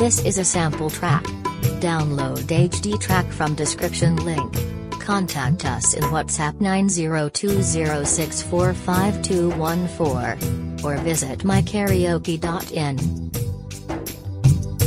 This is a sample track. Download HD track from description link. Contact us in WhatsApp 9020645214 or visit mykaraoke.in.